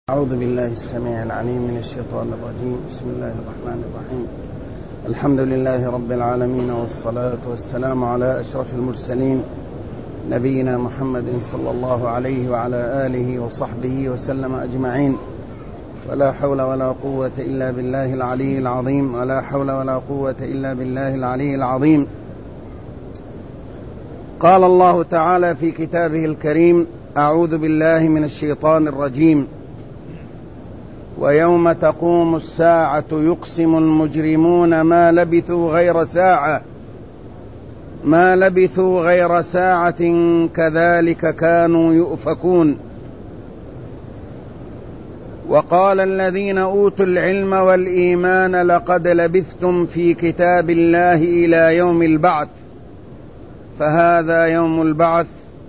أعوذ بالله السميع العليم من الشيطان الرجيم. بسم الله الرحمن الرحيم. الحمد لله رب العالمين، والصلاة والسلام على أشرف المرسلين نبينا محمد صلى الله عليه وعلى آله وصحبه وسلم أجمعين. ولا حول ولا قوة إلا بالله العلي العظيم، ولا حول ولا قوة إلا بالله العلي العظيم. قال الله تعالى في كتابه الكريم: أعوذ بالله من الشيطان الرجيم. ويوم تقوم الساعة يقسم المجرمون ما لبثوا غير ساعة كذلك كانوا يؤفكون. وقال الذين أوتوا العلم والإيمان لقد لبثتم في كتاب الله إلى يوم البعث، فهذا يوم البعث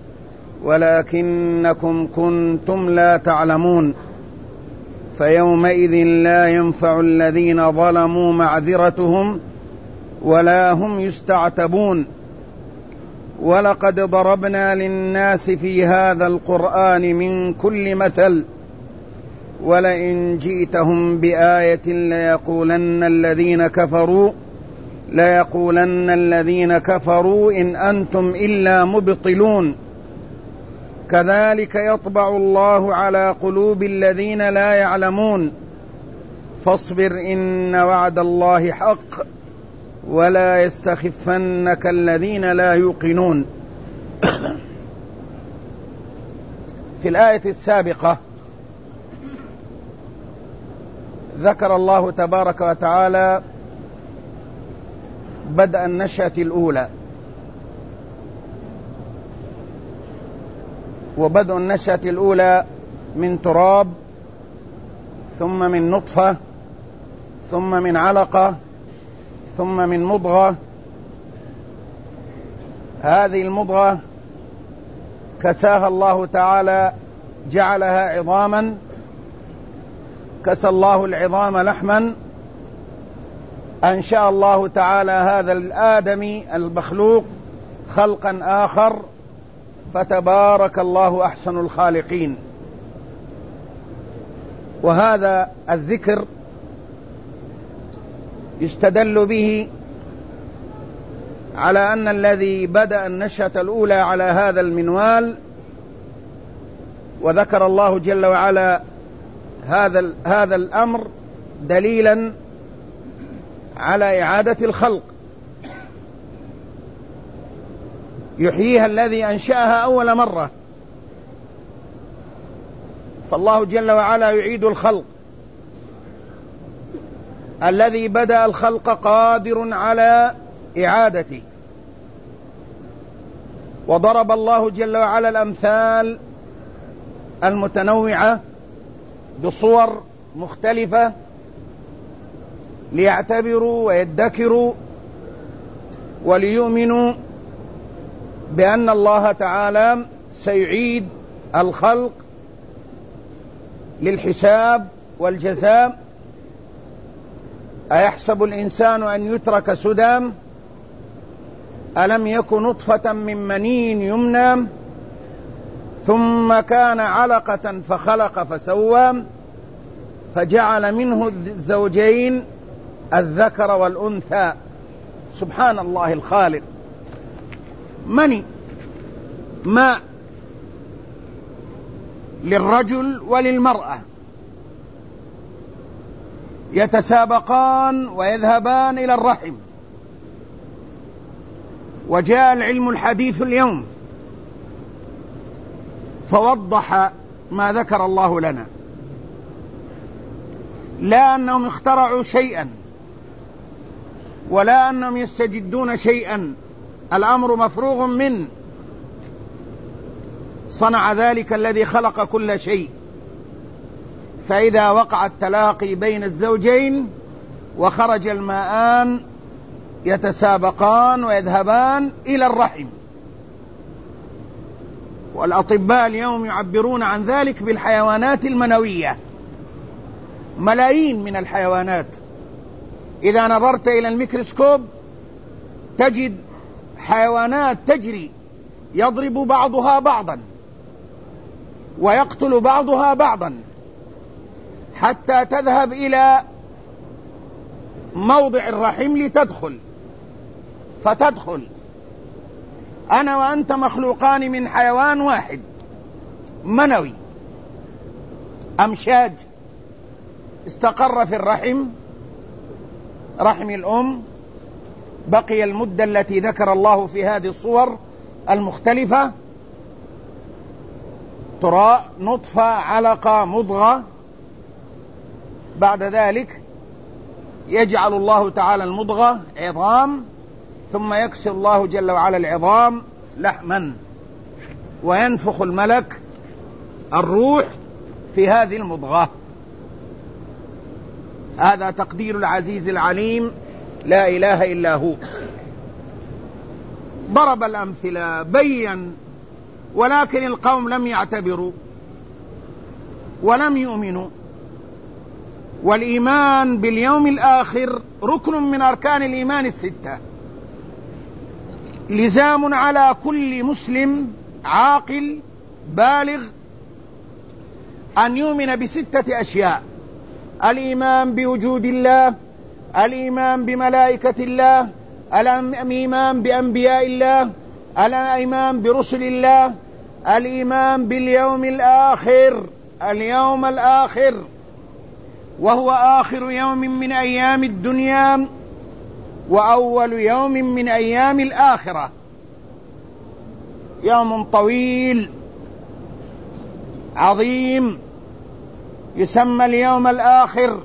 ولكنكم كنتم لا تعلمون. فيومئذ لا ينفع الذين ظلموا معذرتهم ولا هم يستعتبون. ولقد ضربنا للناس في هذا القرآن من كل مثل ولئن جئتهم بآية ليقولن الذين كفروا إن أنتم إلا مبطلون. كذلك يطبع الله على قلوب الذين لا يعلمون. فاصبر إن وعد الله حق ولا يستخفنك الذين لا يوقنون. في الآية السابقة ذكر الله تبارك وتعالى بدء النشأة الأولى، وبدء النشأة الأولى من تراب، ثم من نطفة، ثم من علقة، ثم من مضغة. هذه المضغة كساها الله تعالى، جعلها عظاما، كسى الله العظام لحما. أنشأ الله تعالى هذا الآدمي المخلوق خلقا آخر، فتبارك الله أحسن الخالقين. وهذا الذكر يستدل به على أن الذي بدأ النشأة الأولى على هذا المنوال، وذكر الله جل وعلا هذا الأمر دليلا على إعادة الخلق، يحييها الذي أنشأها أول مرة. فالله جل وعلا يعيد الخلق. الذي بدأ الخلق قادر على إعادته. وضرب الله جل وعلا الأمثال المتنوعة بصور مختلفة ليعتبروا ويدكروا وليؤمنوا بأن الله تعالى سيعيد الخلق للحساب والجزاء. أيحسب الإنسان أن يترك سدى؟ ألم يك نطفة من مني يمنى ثم كان علقة فخلق فسوى فجعل منه الزوجين الذكر والأنثى. سبحان الله الخالق. مني ماء للرجل وللمرأة، يتسابقان ويذهبان إلى الرحم. وجاء العلم الحديث اليوم فوضح ما ذكر الله لنا، لا أنهم اخترعوا شيئا ولا أنهم يستجدون شيئا، الأمر مفروغ منه. صنع ذلك الذي خلق كل شيء. فإذا وقع التلاقي بين الزوجين وخرج الماءان يتسابقان ويذهبان إلى الرحم. والأطباء اليوم يعبرون عن ذلك بالحيوانات المنوية. ملايين من الحيوانات إذا نظرت إلى الميكروسكوب تجد حيوانات تجري، يضرب بعضها بعضا ويقتل بعضها بعضا. حتى تذهب إلى موضع الرحم لتدخل، فتدخل. أنا وأنت مخلوقان من حيوان واحد منوي، أمشاج، استقر في الرحم، رحم الأم، بقي المدة التي ذكر الله في هذه الصور المختلفة، تراء، نطفة، علقة، مضغة. بعد ذلك يجعل الله تعالى المضغة عظام، ثم يكسر الله جل وعلا العظام لحما، وينفخ الملك الروح في هذه المضغة. هذا تقدير العزيز العليم لا إله إلا هو. ضرب الأمثلة، بين، ولكن القوم لم يعتبروا ولم يؤمنوا. والإيمان باليوم الآخر ركن من أركان الإيمان الستة، لزام على كل مسلم عاقل بالغ أن يؤمن بستة أشياء: الإيمان بوجود الله، الإيمان بملائكة الله، الإيمان بأنبياء الله، الإيمان برسل الله، الإيمان باليوم الآخر، اليوم الآخر وهو آخر يوم من أيام الدنيا وأول يوم من أيام الآخرة، يوم طويل عظيم يسمى اليوم الآخر،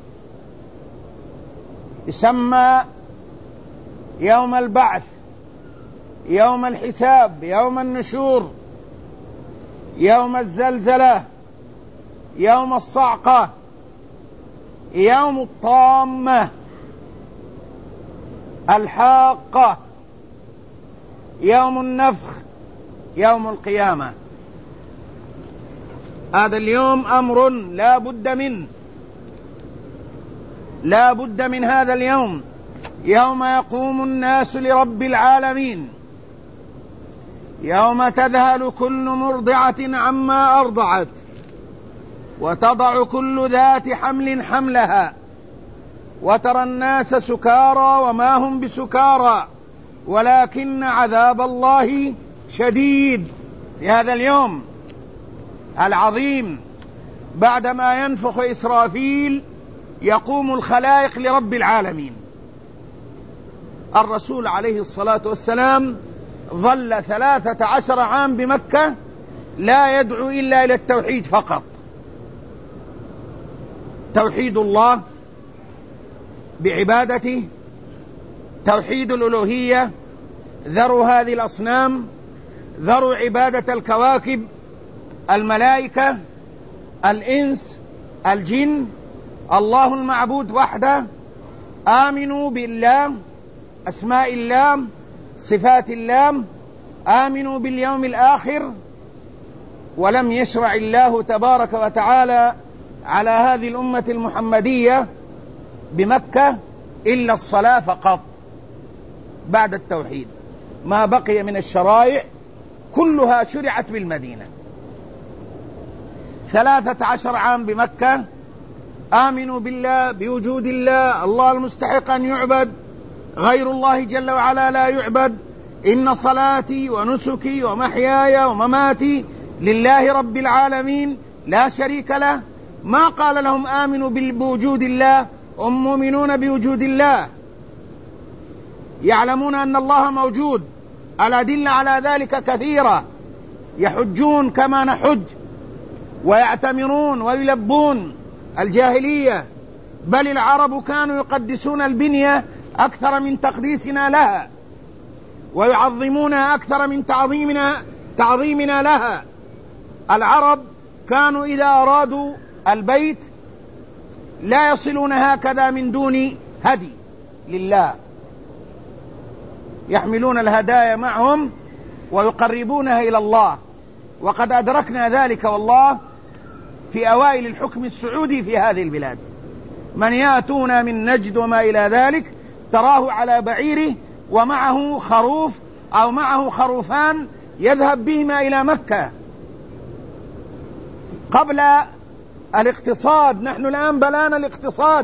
يسمى يوم البعث، يوم الحساب، يوم النشور، يوم الزلزلة، يوم الصعقة، يوم الطامة، الحاقة، يوم النفخ، يوم القيامة. هذا اليوم أمر لا بد منه، لا بد من هذا اليوم، يوم يقوم الناس لرب العالمين، يوم تذهل كل مرضعة عما أرضعت وتضع كل ذات حمل حملها وترى الناس سكارى وما هم بسكارى ولكن عذاب الله شديد. في هذا اليوم العظيم بعدما ينفخ إسرافيل يقوم الخلائق لرب العالمين. الرسول عليه الصلاة والسلام ظل 13 عام بمكة لا يدعو إلا إلى التوحيد فقط، توحيد الله بعبادته، توحيد الألوهية، ذروا هذه الأصنام، ذروا عبادة الكواكب، الملائكة، الإنس، الجن، الله المعبود وحده، آمنوا بالله، أسماء الله، صفات الله، آمنوا باليوم الآخر. ولم يشرع الله تبارك وتعالى على هذه الأمة المحمدية بمكة إلا الصلاة فقط بعد التوحيد، ما بقي من الشرائع كلها شرعت بالمدينة. 13 عام بمكة آمنوا بالله، بوجود الله، الله المستحق أن يعبد، غير الله جل وعلا لا يعبد، إن صلاتي ونسكي ومحياي ومماتي لله رب العالمين لا شريك له. ما قال لهم آمنوا بوجود الله، هم مؤمنون بوجود الله، يعلمون أن الله موجود، الأدلة على ذلك كثيرة، يحجون كما نحج ويعتمرون ويلبون الجاهلية، بل العرب كانوا يقدسون البنية أكثر من تقديسنا لها، ويعظمونها أكثر من تعظيمنا لها. العرب كانوا إذا أرادوا البيت لا يصلون هكذا من دون هدي لله، يحملون الهدايا معهم ويقربونها إلى الله. وقد أدركنا ذلك والله في أوائل الحكم السعودي في هذه البلاد، من يأتون من نجد وما إلى ذلك تراه على بعيره ومعه خروف أو معه خروفان يذهب بهما إلى مكة. قبل الاقتصاد، نحن الآن بلانا الاقتصاد.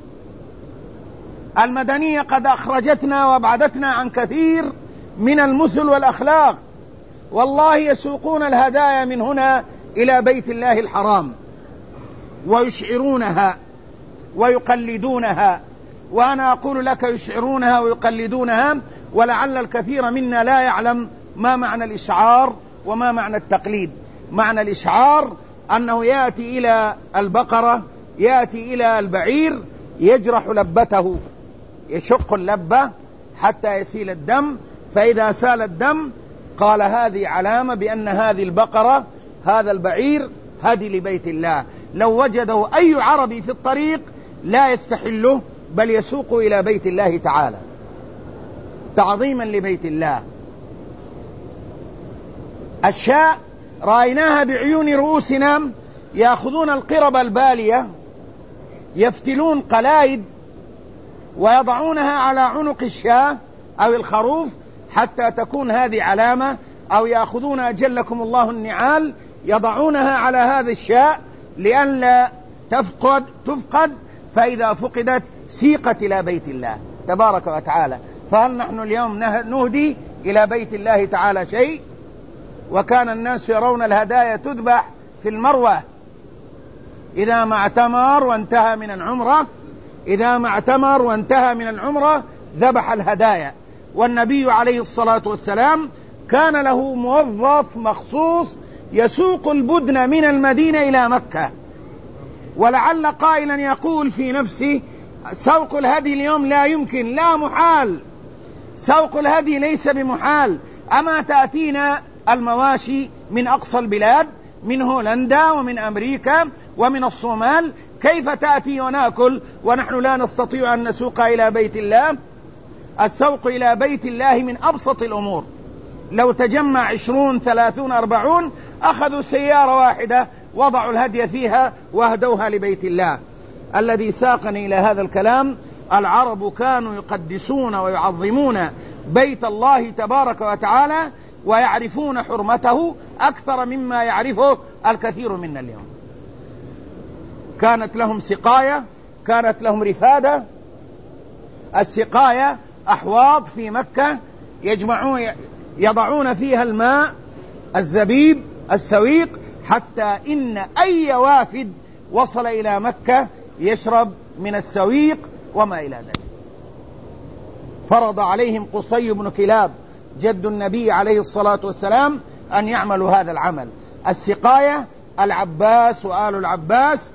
المدنية قد أخرجتنا وابعدتنا عن كثير من المثل والأخلاق. والله يسوقون الهدايا من هنا إلى بيت الله الحرام ويشعرونها ويقلدونها. وأنا أقول لك يشعرونها ويقلدونها، ولعل الكثير منا لا يعلم ما معنى الإشعار وما معنى التقليد. معنى الإشعار أنه يأتي إلى البقرة، يأتي إلى البعير، يجرح لبته، يشق اللبة حتى يسيل الدم، فإذا سال الدم قال هذه علامة بأن هذه البقرة، هذا البعير هدي لبيت الله. لو وجده أي عربي في الطريق لا يستحله، بل يسوق إلى بيت الله تعالى تعظيما لبيت الله. الشاء رأيناها بعيون رؤوسنا، يأخذون القرب البالية، يفتلون قلايد ويضعونها على عنق الشاة أو الخروف حتى تكون هذه علامة، أو يأخذون أجلكم الله النعال يضعونها على هذا الشاء لئلا تفقد، فإذا فقدت سيقت إلى بيت الله تبارك وتعالى. فهل نحن اليوم نهدي إلى بيت الله تعالى شيء؟ وكان الناس يرون الهدايا تذبح في المروة إذا ما اعتمر وانتهى من العمرة، إذا ما اعتمر وانتهى من العمرة ذبح الهدايا. والنبي عليه الصلاة والسلام كان له موظف مخصوص يسوق البدن من المدينة إلى مكة. ولعل قائلا يقول في نفسه سوق الهدي اليوم لا يمكن، لا محال، سوق الهدي ليس بمحال. أما تأتينا المواشي من أقصى البلاد، من هولندا ومن أمريكا ومن الصومال، كيف تأتي ونأكل ونحن لا نستطيع أن نسوق إلى بيت الله؟ السوق إلى بيت الله من أبسط الأمور. لو تجمع 20 30 40 أخذوا سيارة واحدة وضعوا الهدي فيها واهدوها لبيت الله. الذي ساقني إلى هذا الكلام، العرب كانوا يقدسون ويعظمون بيت الله تبارك وتعالى ويعرفون حرمته أكثر مما يعرفه الكثير منا اليوم. كانت لهم سقاية، كانت لهم رفادة. السقاية أحواض في مكة يضعون فيها الماء، الزبيب، السويق، حتى إن أي وافد وصل إلى مكة يشرب من السويق وما إلى ذلك. فرض عليهم قصي بن كلاب جد النبي عليه الصلاة والسلام أن يعملوا هذا العمل. السقاية العباس وآل العباس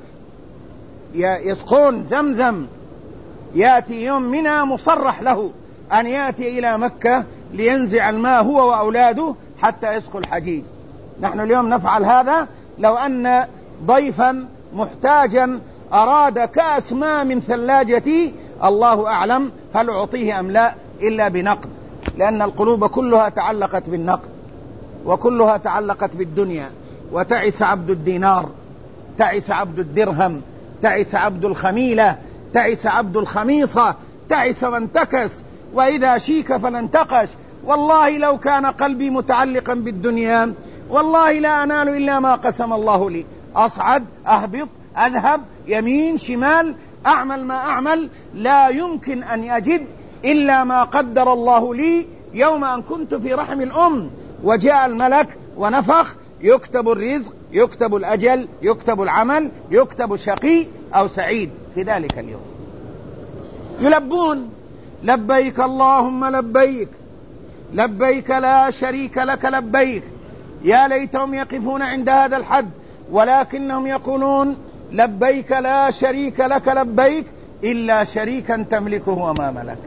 يسقون زمزم. يأتي يوم منى مصرح له أن يأتي إلى مكة لينزع الماء هو وأولاده حتى يسقوا الحجيج. نحن اليوم نفعل هذا. لو أن ضيفا محتاجا أراد كأس ماء من ثلاجتي، الله أعلم هل أعطيه أم لا، إلا بنقد، لأن القلوب كلها تعلقت بالنقد وكلها تعلقت بالدنيا. وتعس عبد الدينار، تعس عبد الدرهم، تعس عبد الخميلة، تعس عبد الخميصة، تعس وانتكس، وإذا شيك فلانتقش. والله لو كان قلبي متعلقا بالدنيا والله لا أنال إلا ما قسم الله لي. أصعد، أهبط، أذهب، يمين، شمال، أعمل ما أعمل، لا يمكن أن أجد إلا ما قدر الله لي يوم أن كنت في رحم الأم وجاء الملك ونفخ، يكتب الرزق، يكتب الأجل، يكتب العمل، يكتب شقي أو سعيد في ذلك اليوم. يلبون لبيك اللهم لبيك، لبيك لا شريك لك لبيك. يا ليتهم يقفون عند هذا الحد، ولكنهم يقولون لبيك لا شريك لك لبيك إلا شريكا تملكه وما ملك.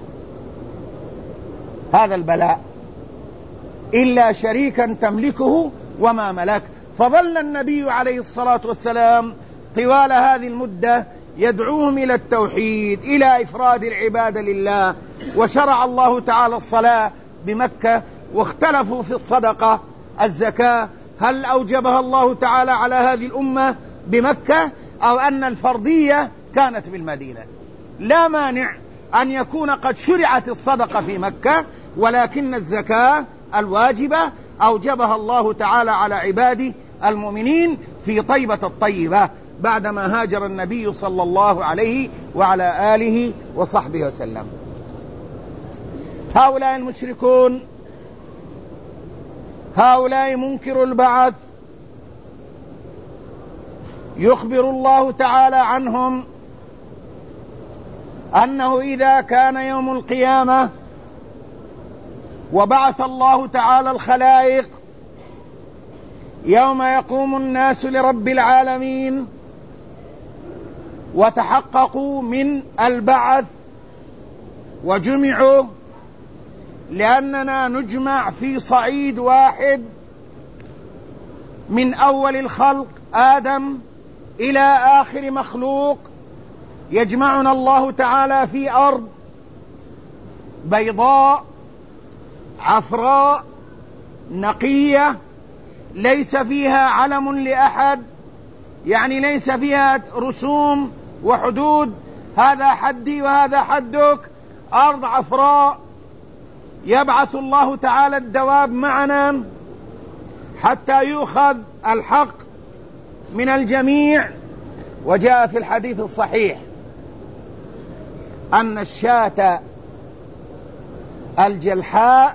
هذا البلاء، إلا شريكا تملكه وما ملك. فظل النبي عليه الصلاة والسلام طوال هذه المدة يدعوهم إلى التوحيد، إلى إفراد العبادة لله. وشرع الله تعالى الصلاة بمكة، واختلفوا في الصدقة، الزكاة، هل أوجبها الله تعالى على هذه الأمة بمكة أو أن الفرضية كانت بالمدينة. لا مانع أن يكون قد شرعت الصدقة في مكة، ولكن الزكاة الواجبة أوجبها الله تعالى على عباده المؤمنين في طيبة الطيبة بعدما هاجر النبي صلى الله عليه وعلى آله وصحبه وسلم. هؤلاء المشركون، هؤلاء منكر البعث، يخبر الله تعالى عنهم أنه إذا كان يوم القيامة وبعث الله تعالى الخلائق يوم يقوم الناس لرب العالمين وتحققوا من البعث وجمعوا، لأننا نجمع في صعيد واحد من أول الخلق آدم إلى آخر مخلوق، يجمعنا الله تعالى في أرض بيضاء عفراء نقية ليس فيها علم لأحد، يعني ليس فيها رسوم وحدود، هذا حدي وهذا حدك، أرض عفراء. يبعث الله تعالى الدواب معنا حتى يؤخذ الحق من الجميع. وجاء في الحديث الصحيح أن الشاة الجلحاء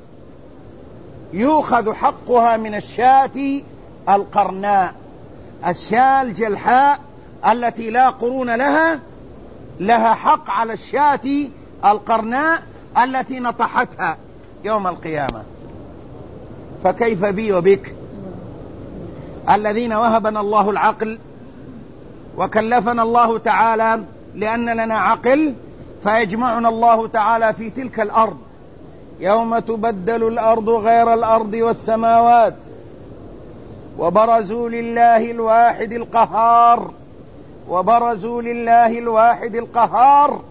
يؤخذ حقها من الشاة القرناء. الشاة الجلحاء التي لا قرون لها حق على الشاة القرناء التي نطحتها يوم القيامة. فكيف بي وبك الذين وهبنا الله العقل وكلفنا الله تعالى لأن لنا عقل، فيجمعنا الله تعالى في تلك الأرض يوم تبدل الأرض غير الأرض والسماوات وبرزوا لله الواحد القهار، وبرزوا لله الواحد القهار.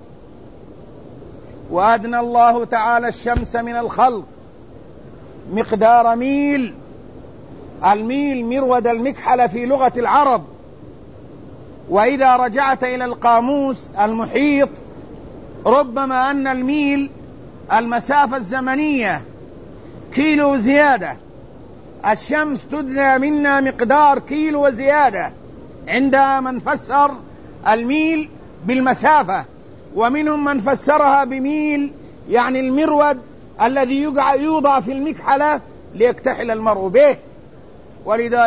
وأدنى الله تعالى الشمس من الخلق مقدار ميل، الميل مرود المكحلة في لغة العرب، وإذا رجعت إلى القاموس المحيط ربما أن الميل المسافة الزمنية كيلو زيادة، الشمس تدنى منا مقدار كيلو وزيادة عند من فسر الميل بالمسافة، ومنهم من فسرها بميل يعني المرود الذي يوضع في المكحلة ليكتحل المرء به. ولذا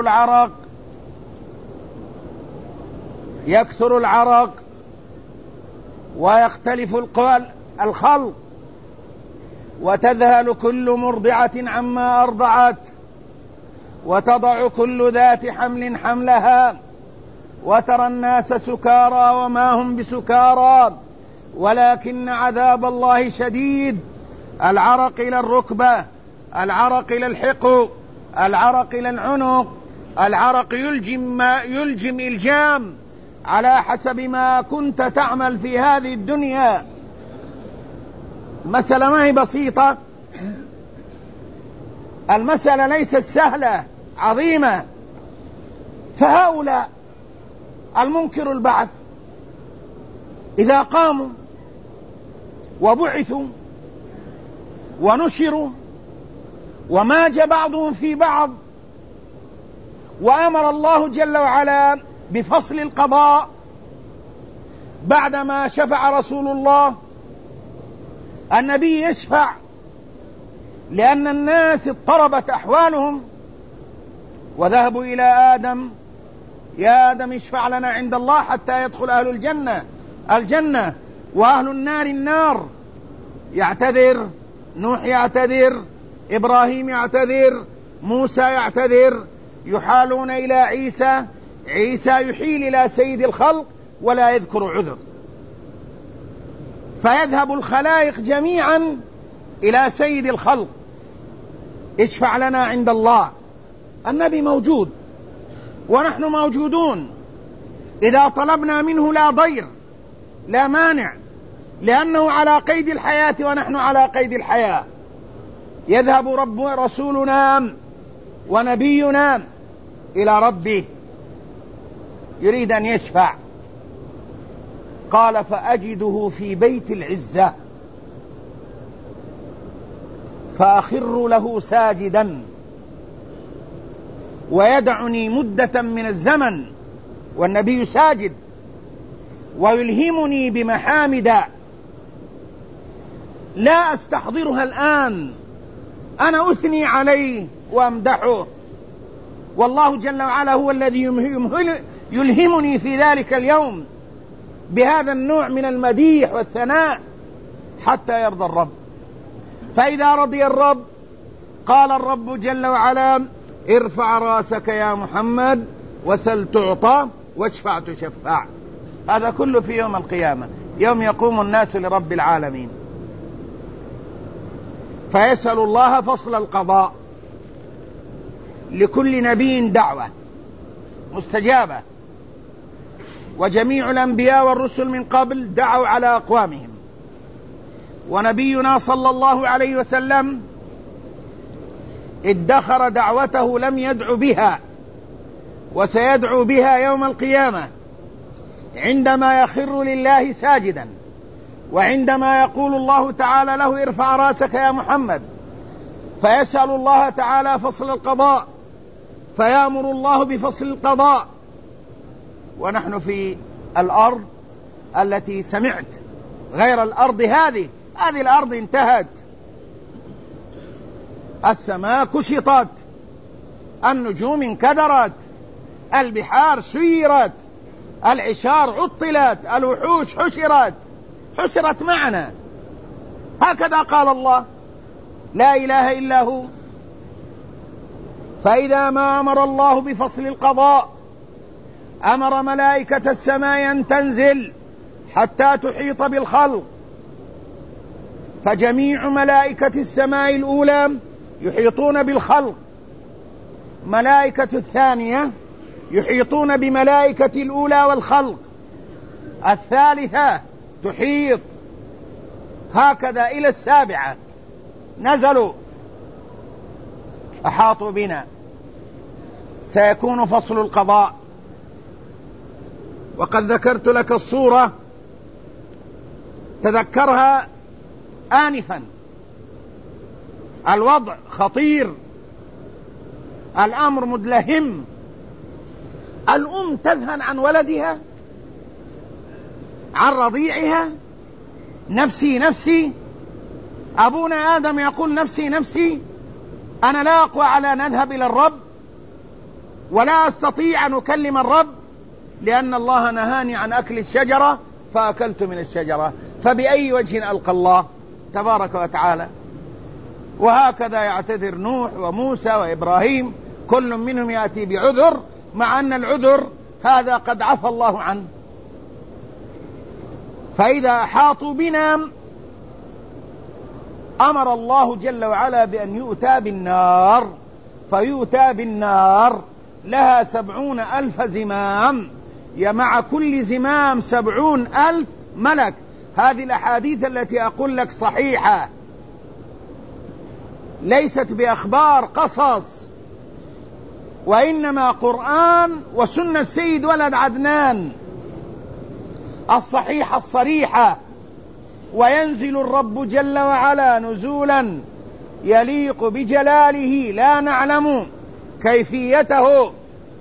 يكثر العرق ويختلف الخلق، وتذهل كل مرضعة عما أرضعت، وتضع كل ذات حمل حملها، وترى الناس سكارى وما هم بسكارى ولكن عذاب الله شديد. العرق إلى الركبة، العرق إلى الحقو، العرق إلى العنق، العرق يلجم إلجام على حسب ما كنت تعمل في هذه الدنيا. المسألة ما هي بسيطة، المسألة ليست سهلة، عظيمة. فهؤلاء المنكر البعث إذا قاموا وبعثوا ونشروا وماج بعضهم في بعض، وأمر الله جل وعلا بفصل القضاء بعدما شفع رسول الله، النبي يشفع لأن الناس اضطربت أحوالهم وذهبوا إلى آدم، يا آدم اشفع لنا عند الله حتى يدخل أهل الجنة وأهل النار النار. يعتذر نوح، يعتذر إبراهيم، يعتذر موسى، يعتذر، يحالون إلى عيسى يحيل إلى سيد الخلق ولا يذكر عذر، فيذهب الخلائق جميعا إلى سيد الخلق اشفع لنا عند الله. النبي موجود ونحن موجودون، إذا طلبنا منه لا ضير لا مانع، لأنه على قيد الحياة ونحن على قيد الحياة. يذهب رسولنا ونبينا إلى ربه يريد أن يشفع، قال فأجده في بيت العزة فأخر له ساجدا ويدعني مدة من الزمن والنبي ساجد ويلهمني بمحامد لا أستحضرها الآن، أنا أثني عليه وأمدحه، والله جل وعلا هو الذي يلهمني في ذلك اليوم بهذا النوع من المديح والثناء حتى يرضى الرب. فإذا رضي الرب قال الرب جل وعلا: ارفع راسك يا محمد وسل تعطى واشفع تشفع. هذا كله في يوم القيامة، يوم يقوم الناس لرب العالمين، فيسأل الله فصل القضاء. لكل نبي دعوة مستجابة، وجميع الأنبياء والرسل من قبل دعوا على أقوامهم، ونبينا صلى الله عليه وسلم ادخر دعوته لم يدعو بها، وسيدعو بها يوم القيامة عندما يخر لله ساجدا، وعندما يقول الله تعالى له: ارفع راسك يا محمد، فيسأل الله تعالى فصل القضاء، فيأمر الله بفصل القضاء. ونحن في الأرض التي سمعت، غير الأرض هذه الأرض انتهت، السماء كشطت، النجوم انكدرت، البحار سيرت، العشار عطلت، الوحوش حشرت معنا. هكذا قال الله، لا إله إلا هو. فإذا ما أمر الله بفصل القضاء أمر ملائكة السماء أن تنزل حتى تحيط بالخلق، فجميع ملائكة السماء الأولى يحيطون بالخلق، ملائكة الثانية يحيطون بملائكة الأولى والخلق، الثالثة تحيط، هكذا إلى السابعة. نزلوا أحاطوا بنا، سيكون فصل القضاء. وقد ذكرت لك الصورة، تذكرها آنفا. الوضع خطير، الأمر مدلهم. الأم تذهن عن ولدها، عن رضيعها، نفسي نفسي. أبونا آدم يقول: نفسي نفسي، أنا لا أقوى على أن أذهب إلى الرب، ولا أستطيع أن أكلم الرب، لأن الله نهاني عن أكل الشجرة فأكلت من الشجرة، فبأي وجه ألقى الله تبارك وتعالى؟ وهكذا يعتذر نوح وموسى وإبراهيم، كل منهم يأتي بعذر، مع أن العذر هذا قد عفى الله عنه. فإذا أحاطوا بنا أمر الله جل وعلا بأن يؤتى بالنار، فيؤتى بالنار لها 70,000 زمام، مع كل زمام 70,000 ملك. هذه الأحاديث التي أقول لك صحيحة، ليست بأخبار قصص، وإنما قرآن وسنة سيد ولد عدنان الصحيحة الصريحة. وينزل الرب جل وعلا نزولا يليق بجلاله لا نعلم كيفيته،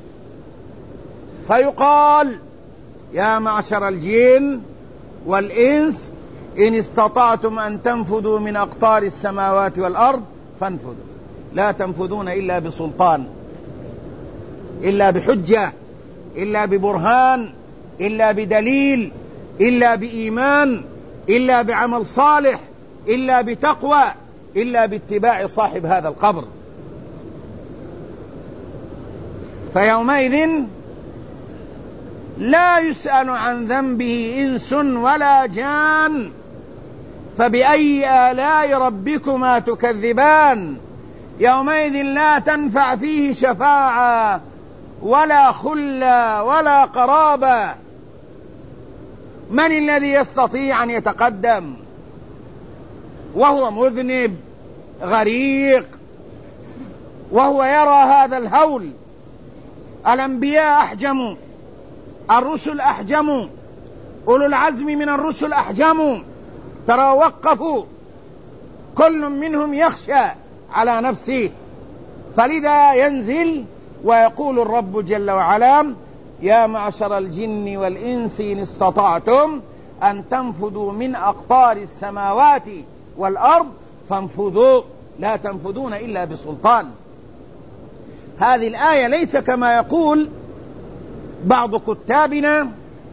فيقال: يا معشر الجن والإنس إن استطعتم أن تنفذوا من أقطار السماوات والأرض فانفذوا، لا تنفذون إلا بسلطان، إلا بحجة، إلا ببرهان، إلا بدليل، إلا بإيمان، إلا بعمل صالح، إلا بتقوى، إلا باتباع صاحب هذا القبر. فيومئذ لا يسأل عن ذنبه إنس ولا جان، فبأي آلاء ربكما تكذبان. يومئذ لا تنفع فيه شفاعة ولا خلة ولا قرابة. من الذي يستطيع أن يتقدم وهو مذنب غريق وهو يرى هذا الهول؟ الأنبياء أحجموا، الرسل أحجموا، أولو العزم من الرسل أحجموا، ترى وقفوا، كل منهم يخشى على نفسه. فلذا ينزل ويقول الرب جل وعلا: يا معشر الجن والإنس إن استطعتم أن تنفذوا من أقطار السماوات والأرض فانفذوا لا تنفذون إلا بسلطان. هذه الآية ليس كما يقول بعض كتابنا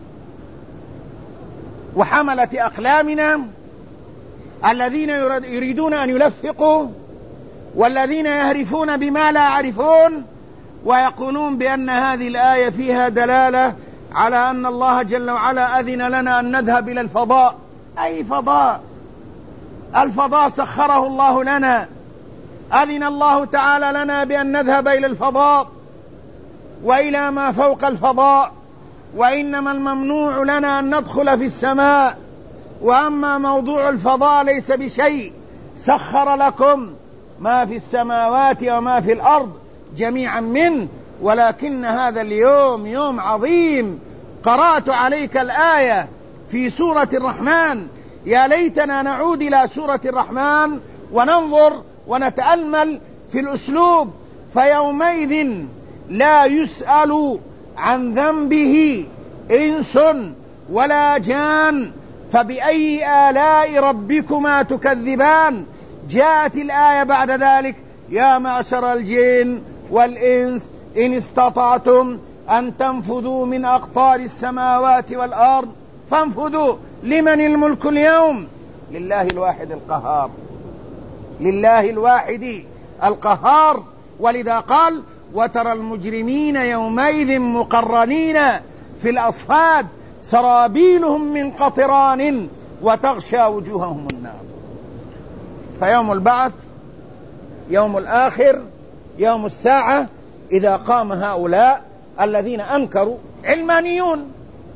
وحملة أقلامنا الذين يريدون أن يلفقوا، والذين يهرفون بما لا يعرفون، ويقولون بأن هذه الآية فيها دلالة على أن الله جل وعلا أذن لنا أن نذهب إلى الفضاء. أي فضاء؟ الفضاء سخره الله لنا، أذن الله تعالى لنا بأن نذهب إلى الفضاء وإلى ما فوق الفضاء، وإنما الممنوع لنا أن ندخل في السماء. وأما موضوع الفضاء ليس بشيء، سخر لكم ما في السماوات وما في الأرض جميعا منه. ولكن هذا اليوم يوم عظيم. قرأت عليك الآية في سورة الرحمن، يا ليتنا نعود إلى سورة الرحمن وننظر ونتأمل في الأسلوب. فيومئذ لا يسأل عن ذنبه إنس ولا جان فبأي آلاء ربكما تكذبان. جاءت الآية بعد ذلك: يا معشر الجن والإنس إن استطعتم أن تنفذوا من أقطار السماوات والأرض فانفذوا. لمن الملك اليوم؟ لله الواحد القهار، لله الواحد القهار. ولذا قال: وترى المجرمين يومئذ مقرنين في الأصفاد سرابيلهم من قطران وتغشى وجوههم النار. فيوم البعث، يوم الآخر، يوم الساعة، إذا قام هؤلاء الذين أنكروا، علمانيون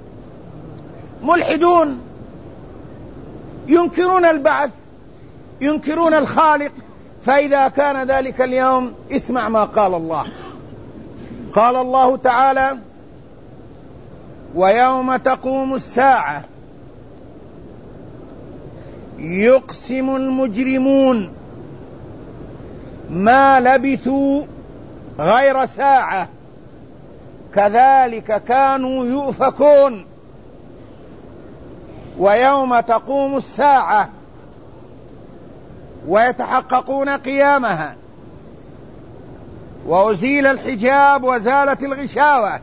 ملحدون، ينكرون البعث، ينكرون الخالق، فإذا كان ذلك اليوم اسمع ما قال الله. قال الله تعالى: ويوم تقوم الساعة يقسم المجرمون ما لبثوا غير ساعة كذلك كانوا يؤفكون. ويوم تقوم الساعة ويتحققون قيامها وأزيل الحجاب وزالت الغشاوة،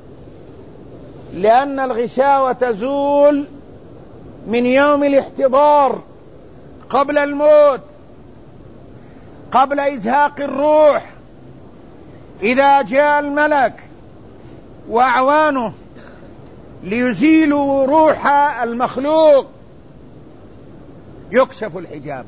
لأن الغشاوة تزول من يوم الاحتضار قبل الموت، قبل إزهاق الروح. إذا جاء الملك وأعوانه ليزيلوا روح المخلوق يكشف الحجاب،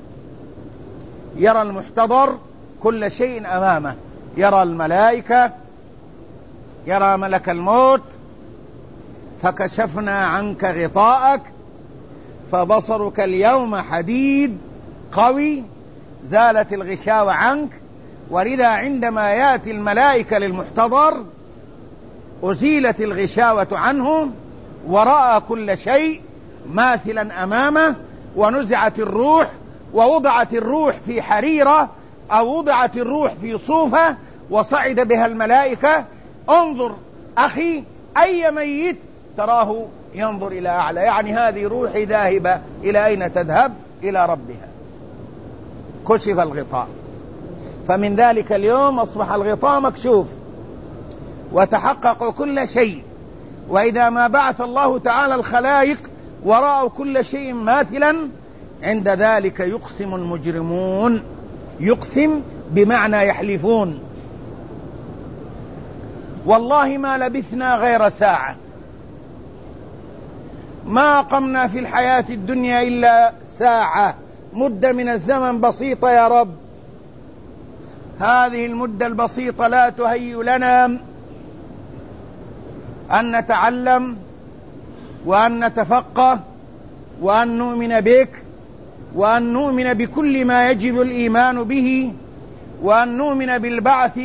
يرى المحتضر كل شيء أمامه، يرى الملائكة، يرى ملك الموت. فكشفنا عنك غطاءك فبصرك اليوم حديد قوي، زالت الغشاوة عنك. ولذا عندما يأتي الملائكة للمحتضر أزيلت الغشاوة عنه ورأى كل شيء ماثلا أمامه، ونزعت الروح، ووضعت الروح في حريرة أو وضعت الروح في صوفة وصعد بها الملائكة. انظر أخي، أي ميت تراه ينظر إلى أعلى، يعني هذه روحي ذاهبة إلى أين تذهب؟ إلى ربها. كشف الغطاء، فمن ذلك اليوم أصبح الغطاء مكشوف وتحقق كل شيء. وإذا ما بعث الله تعالى الخلائق ورأوا كل شيء ماثلا، عند ذلك يقسم المجرمون. يقسم بمعنى يحلفون: والله ما لبثنا غير ساعة، ما قمنا في الحياة الدنيا إلا ساعة، مدة من الزمن بسيطة يا رب. هذه المدة البسيطة لا تهيئ لنا أن نتعلم وأن نتفقه وأن نؤمن بك وأن نؤمن بكل ما يجب الإيمان به، وأن نؤمن بالبعث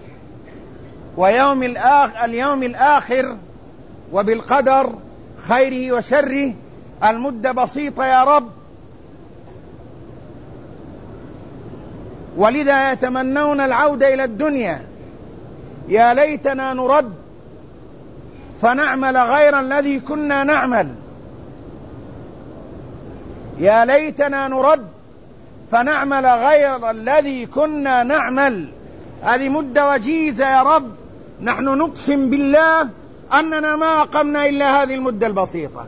ويوم اليوم الآخر وبالقدر خيره وشره. المدة بسيطة يا رب، ولذا يتمنون العودة إلى الدنيا يا ليتنا نرد فنعمل غير الذي كنا نعمل، يا ليتنا نرد فنعمل غير الذي كنا نعمل. هذه مدة وجيزة يا رب، نحن نقسم بالله أننا ما أقمنا إلا هذه المدة البسيطة.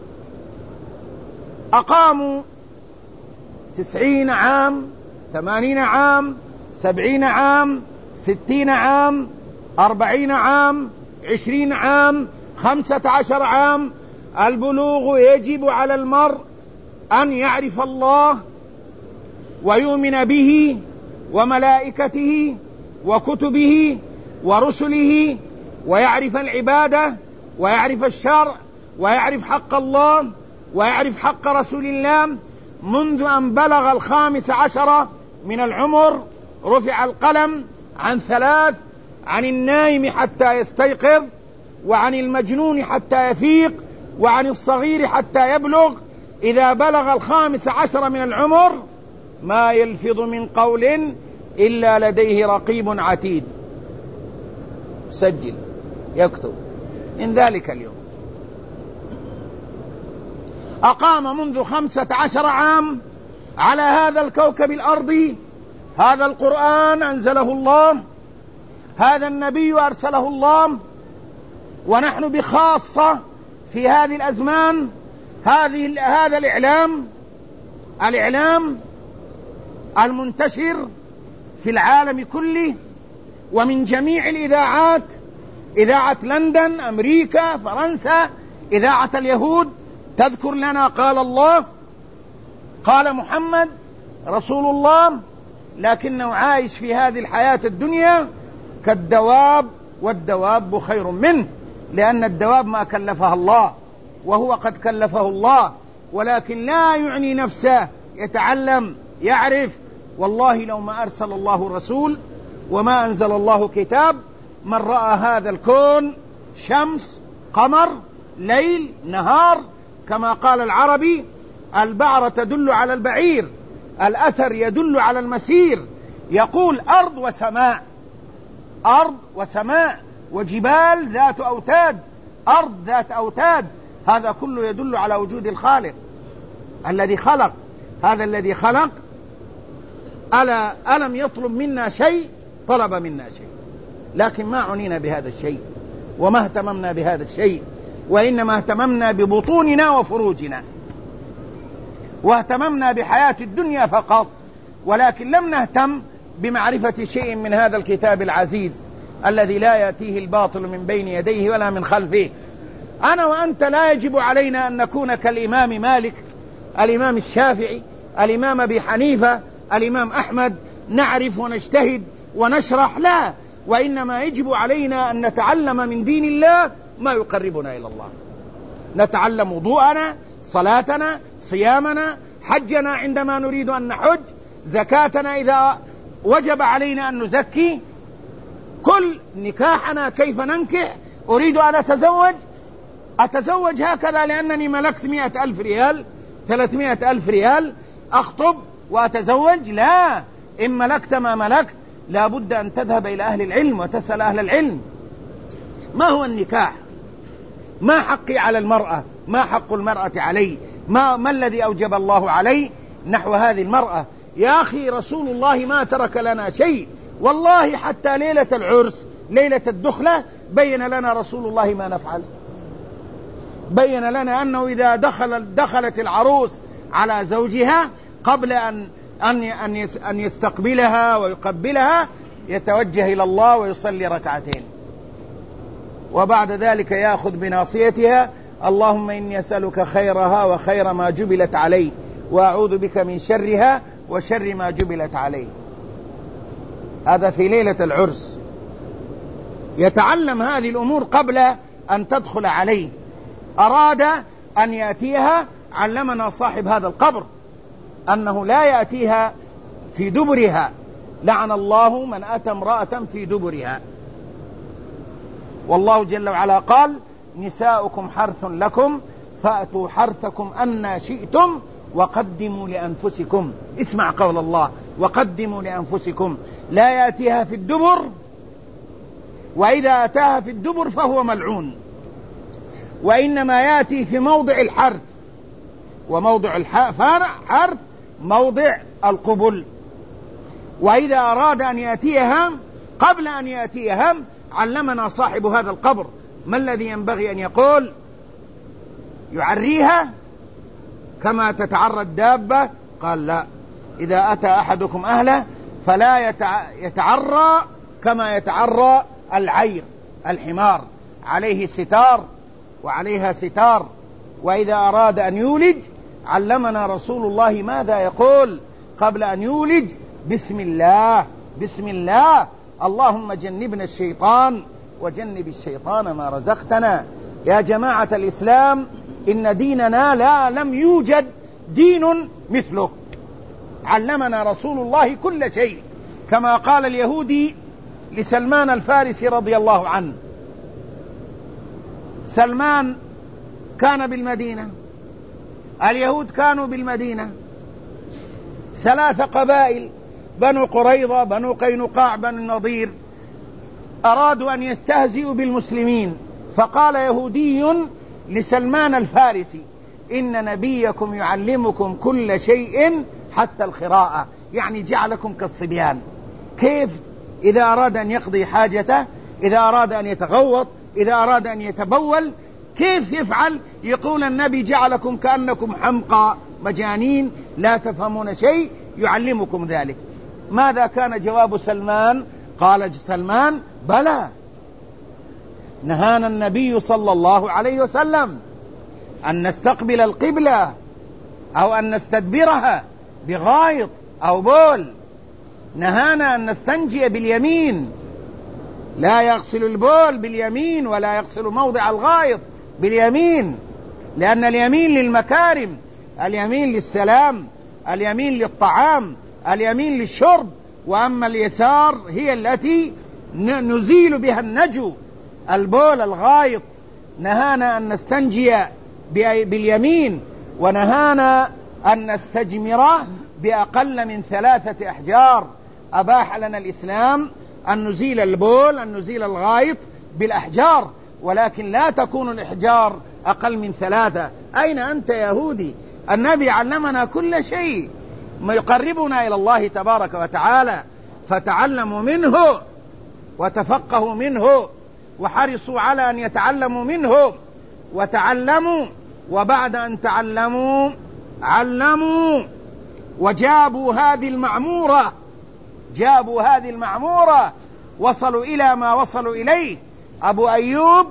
أقاموا 90 عام، 80 عام، 70 عام، 60 عام، 40 عام، 20 عام، 15 عام. البلوغ يجب على المرء أن يعرف الله ويؤمن به وملائكته وكتبه ورسله، ويعرف العبادة ويعرف الشرع ويعرف حق الله ويعرف حق رسول الله. منذ أن بلغ 15 من العمر رفع القلم عن 3: عن النائم حتى يستيقظ، وعن المجنون حتى يفيق، وعن الصغير حتى يبلغ. إذا بلغ 15 من العمر ما يلفظ من قول إلا لديه رقيب عتيد سجل يكتب من ذلك اليوم. أقام منذ 15 عام على هذا الكوكب الأرضي. هذا القرآن أنزله الله، هذا النبي أرسله الله، ونحن بخاصة في هذه الأزمان هذا الإعلام المنتشر في العالم كله ومن جميع الإذاعات، إذاعة لندن، أمريكا، فرنسا، إذاعة اليهود، تذكر لنا قال الله، قال محمد رسول الله، لكنه عايش في هذه الحياة الدنيا كالدواب، والدواب خير منه، لأن الدواب ما كلفها الله وهو قد كلفه الله، ولكن لا يعني نفسه، يتعلم يعرف. والله لو ما أرسل الله رسول وما أنزل الله كتاب من رأى هذا الكون شمس قمر ليل نهار، كما قال العربي: البعرة تدل على البعير، الأثر يدل على المسير. يقول أرض وسماء، أرض وسماء وجبال ذات أوتاد، أرض ذات أوتاد، هذا كله يدل على وجود الخالق الذي خلق. هذا الذي خلق ألم يطلب منا شيء؟ طلب منا شيء، لكن ما عنينا بهذا الشيء وما اهتممنا بهذا الشيء، وإنما اهتممنا ببطوننا وفروجنا، واهتممنا بحياة الدنيا فقط، ولكن لم نهتم بمعرفة شيء من هذا الكتاب العزيز الذي لا يأتيه الباطل من بين يديه ولا من خلفه. أنا وأنت لا يجب علينا أن نكون كالإمام مالك، الإمام الشافعي، الإمام أبي حنيفة، الإمام أحمد، نعرف ونجتهد ونشرح، لا، وإنما يجب علينا أن نتعلم من دين الله ما يقربنا إلى الله. نتعلم وضوءنا، صلاتنا، صيامنا، حجنا عندما نريد أن نحج، زكاتنا إذا وجب علينا أن نزكي، كل نكاحنا كيف ننكح. أريد أن أتزوج هكذا لأنني ملكت 100,000 ريال 300,000 ريال أخطب وأتزوج؟ لا، إن ملكت ما ملكت لا بد أن تذهب إلى أهل العلم وتسأل أهل العلم. ما هو النكاح؟ ما حقي على المرأة؟ ما حق المرأة علي؟ ما الذي أوجب الله علي نحو هذه المرأة؟ يا أخي رسول الله ما ترك لنا شيء، والله حتى ليلة العرس، ليلة الدخلة، بين لنا رسول الله ما نفعل. بين لنا أنه إذا دخلت العروس على زوجها قبل أن يستقبلها ويقبلها يتوجه إلى الله ويصلي ركعتين، وبعد ذلك يأخذ بناصيتها: اللهم إني أسألك خيرها وخير ما جبلت عليه، وأعوذ بك من شرها وشر ما جبلت عليه. هذا في ليلة العرس، يتعلم هذه الأمور قبل أن تدخل عليه. أراد أن يأتيها، علمنا صاحب هذا القبر أنه لا يأتيها في دبرها، لعن الله من أتى امرأة في دبرها. والله جل وعلا قال: نساؤكم حرث لكم فأتوا حرثكم أن شئتم وقدموا لأنفسكم. اسمع قول الله: وقدموا لأنفسكم. لا يأتيها في الدبر وإذا أتاها في الدبر فهو ملعون. وإنما يأتي في موضع الحرث، وموضع الحرث موضع القبل. وإذا أراد أن يأتيها قبل أن يأتيها علمنا صاحب هذا القبر ما الذي ينبغي أن يقول. يعريها كما تتعرى الدابة؟ قال لا، إذا أتى أحدكم أهله فلا يتعرى كما يتعرى العير الحمار، عليه ستار وعليها ستار. وإذا أراد أن يولج علمنا رسول الله ماذا يقول قبل أن يولج: بسم الله بسم الله، اللهم جنبنا الشيطان وجنب الشيطان ما رزقتنا. يا جماعة الإسلام، إن ديننا لم يوجد دين مثله. علمنا رسول الله كل شيء، كما قال اليهودي لسلمان الفارسي رضي الله عنه. سلمان كان بالمدينة، اليهود كانوا بالمدينة، 3 قبائل: بنو قريظة، بنو قينقاع، بنو النضير، أرادوا أن يستهزئوا بالمسلمين. فقال يهودي لسلمان الفارسي: إن نبيكم يعلمكم كل شيء حتى القراءة، يعني جعلكم كالصبيان. كيف إذا أراد أن يقضي حاجته، إذا أراد أن يتغوط، إذا أراد أن يتبول، كيف يفعل؟ يقول النبي: جعلكم كأنكم حمقى مجانين لا تفهمون شيء، يعلمكم ذلك. ماذا كان جواب سلمان؟ قال سلمان: بلى، نهانا النبي صلى الله عليه وسلم أن نستقبل القبلة أو أن نستدبرها بغائط أو بول، نهانا أن نستنجي باليمين، لا يغسل البول باليمين ولا يغسل موضع الغائط باليمين، لأن اليمين للمكارم، اليمين للسلام، اليمين للطعام، اليمين للشرب، وأما اليسار هي التي نزيل بها النجو، البول الغائط. نهانا أن نستنجي باليمين، ونهانا أن نستجمر بأقل من 3 أحجار. أباح لنا الإسلام أن نزيل البول، أن نزيل الغائط بالأحجار، ولكن لا تكون الإحجار أقل من 3. أين أنت يا يهودي؟ النبي علمنا كل شيء ما يقربنا إلى الله تبارك وتعالى، فتعلموا منه وتفقهوا منه وحرصوا على أن يتعلموا منه وتعلموا، وبعد أن تعلموا علموا. وجابوا هذه المعمورة، جابوا هذه المعمورة، وصلوا إلى ما وصلوا إليه. أبو أيوب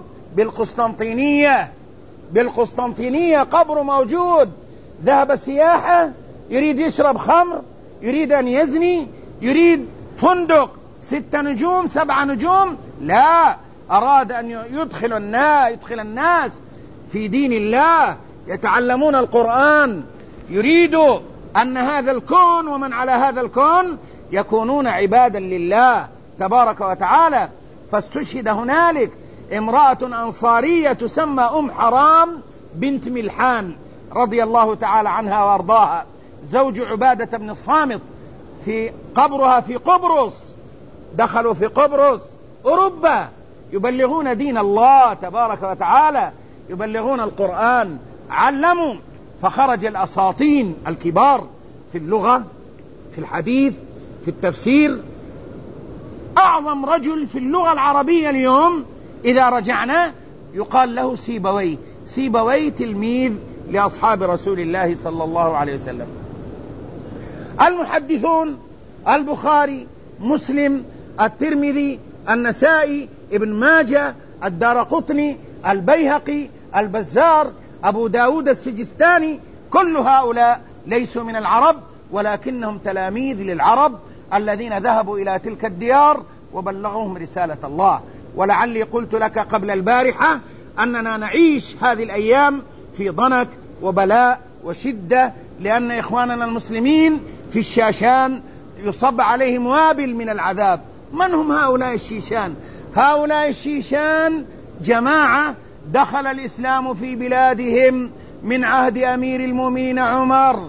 بالقسطنطينية قبر موجود، ذهب سياحة، يريد يشرب خمر، يريد أن يزني، يريد فندق 6 نجوم 7 نجوم، لا، أراد أن يدخل الناس في دين الله، يتعلمون القرآن، يريد أن هذا الكون ومن على هذا الكون يكونون عبادا لله تبارك وتعالى. فاستشهد هنالك امرأة أنصارية تسمى حرام بنت ملحان رضي الله تعالى عنها وارضاها، زوج عبادة بن الصامت، في قبرها في قبرص. دخلوا في قبرص أوروبا يبلغون دين الله تبارك وتعالى، يبلغون القرآن، علموا. فخرج الأساطين الكبار في اللغة، في الحديث، في التفسير. أعظم رجل في اللغة العربية اليوم إذا رجعنا يقال له سيبويه تلميذ لأصحاب رسول الله صلى الله عليه وسلم. المحدثون: البخاري، مسلم، الترمذي، النسائي، ابن ماجه، الدارقطني، البيهقي، البزار، أبو داود السجستاني، كل هؤلاء ليسوا من العرب، ولكنهم تلاميذ للعرب الذين ذهبوا إلى تلك الديار وبلغوهم رسالة الله. ولعلي قلت لك قبل البارحة أننا نعيش هذه الأيام في ضنك وبلاء وشدة، لأن إخواننا المسلمين في الشاشان يصب عليهم وابل من العذاب. من هم هؤلاء الشيشان؟ هؤلاء الشيشان جماعة دخل الإسلام في بلادهم من عهد أمير المؤمنين عمر.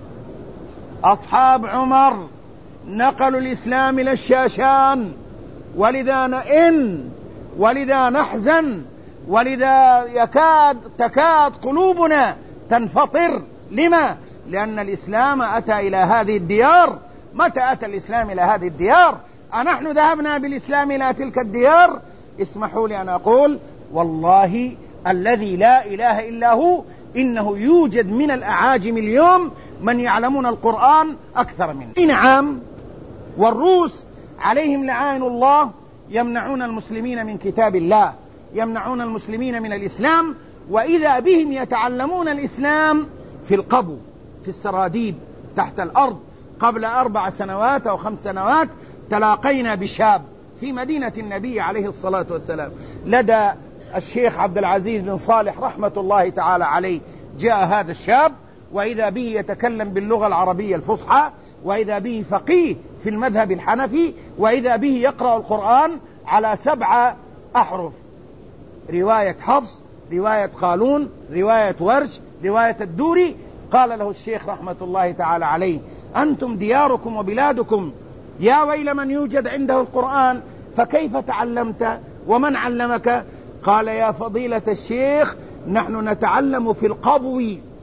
أصحاب عمر نقلوا الإسلام إلى الشاشان، ولذا نئن، ولذا نحزن، ولذا تكاد قلوبنا تنفطر. لما؟ لأن الإسلام أتى إلى هذه الديار. متى أتى الإسلام إلى هذه الديار؟ أنحن ذهبنا بالإسلام إلى تلك الديار؟ اسمحوا لي أن أقول والله الذي لا إله إلا هو إنه يوجد من الأعاجم اليوم من يعلمون القرآن أكثر منه. نعم، والروس عليهم لعائن الله يمنعون المسلمين من كتاب الله، يمنعون المسلمين من الإسلام، وإذا بهم يتعلمون الإسلام في القبو، في السراديب تحت الأرض. قبل 4 سنوات أو 5 سنوات تلاقينا بشاب في مدينة النبي عليه الصلاة والسلام لدى الشيخ عبد العزيز بن صالح رحمة الله تعالى عليه. جاء هذا الشاب وإذا به يتكلم باللغة العربية الفصحى، وإذا به فقيه في المذهب الحنفي، وإذا به يقرأ القرآن على 7 أحرف: رواية حفص، رواية قالون، رواية ورش، رواية الدوري. قال له الشيخ رحمة الله تعالى عليه: أنتم دياركم وبلادكم، يا ويل من يوجد عنده القرآن، فكيف تعلمت ومن علمك؟ قال: يا فضيلة الشيخ، نحن نتعلم في القبو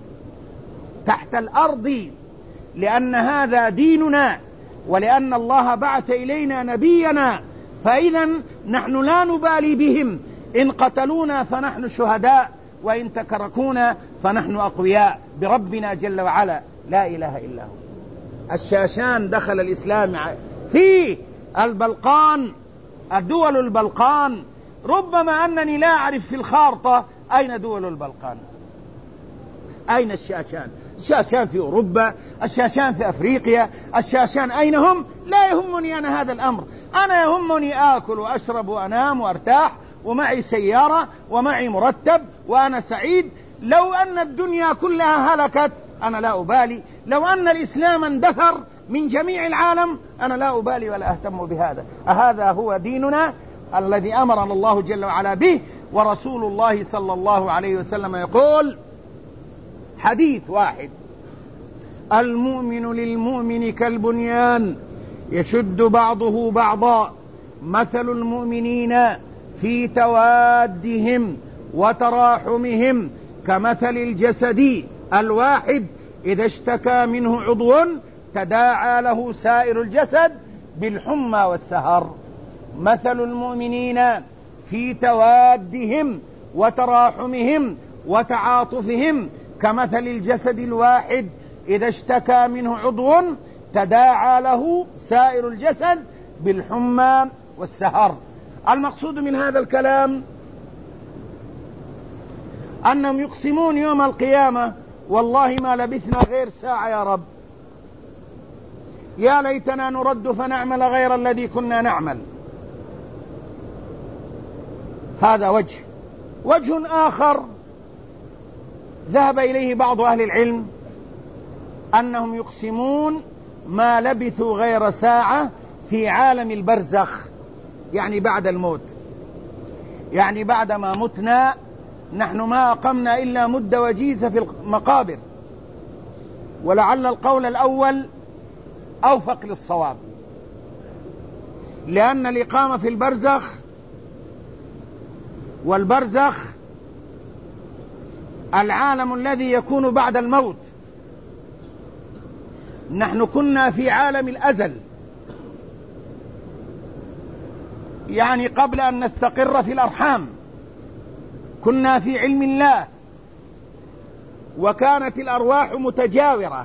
تحت الأرض، لأن هذا ديننا، ولأن الله بعث إلينا نبينا، فإذا نحن لا نبالي بهم، إن قتلونا فنحن شهداء، وإن تكركونا فنحن أقوياء بربنا جل وعلا، لا إله إلا هو. الشاشان دخل الإسلام في البلقان، الدول البلقان. ربما أنني لا أعرف في الخارطة أين دول البلقان، أين الشاشان؟ الشاشان في أوروبا، الشاشان في أفريقيا، الشاشان أين هم؟ لا يهمني أنا هذا الأمر. أنا يهمني آكل وأشرب وأنام وأرتاح، ومعي سيارة ومعي مرتب وأنا سعيد. لو أن الدنيا كلها هلكت أنا لا أبالي، لو أن الإسلام اندثر من جميع العالم أنا لا أبالي ولا أهتم بهذا. هذا هو ديننا الذي أمرنا الله جل وعلا به. ورسول الله صلى الله عليه وسلم يقول حديث واحد: المؤمن للمؤمن كالبنيان يشد بعضه بعضا، مثل المؤمنين في توادهم وتراحمهم كمثل الجسد الواحد إذا اشتكى منه عضو تداعى له سائر الجسد بالحمى والسهر. مثل المؤمنين في توادهم وتراحمهم وتعاطفهم كمثل الجسد الواحد إذا اشتكى منه عضو تداعى له سائر الجسد بالحمى والسهر. المقصود من هذا الكلام أنهم يقسمون يوم القيامة: والله ما لبثنا غير ساعة يا رب، يا ليتنا نرد فنعمل غير الذي كنا نعمل. هذا وجه آخر ذهب إليه بعض أهل العلم أنهم يقسمون ما لبثوا غير ساعة في عالم البرزخ، يعني بعد الموت، يعني بعد ما متنا نحن ما أقمنا إلا مدة وجيزة في المقابر. ولعل القول الأول أوفق للصواب، لأن الإقامة في البرزخ، والبرزخ العالم الذي يكون بعد الموت. نحن كنا في عالم الأزل، يعني قبل أن نستقر في الأرحام كنا في علم الله، وكانت الأرواح متجاورة،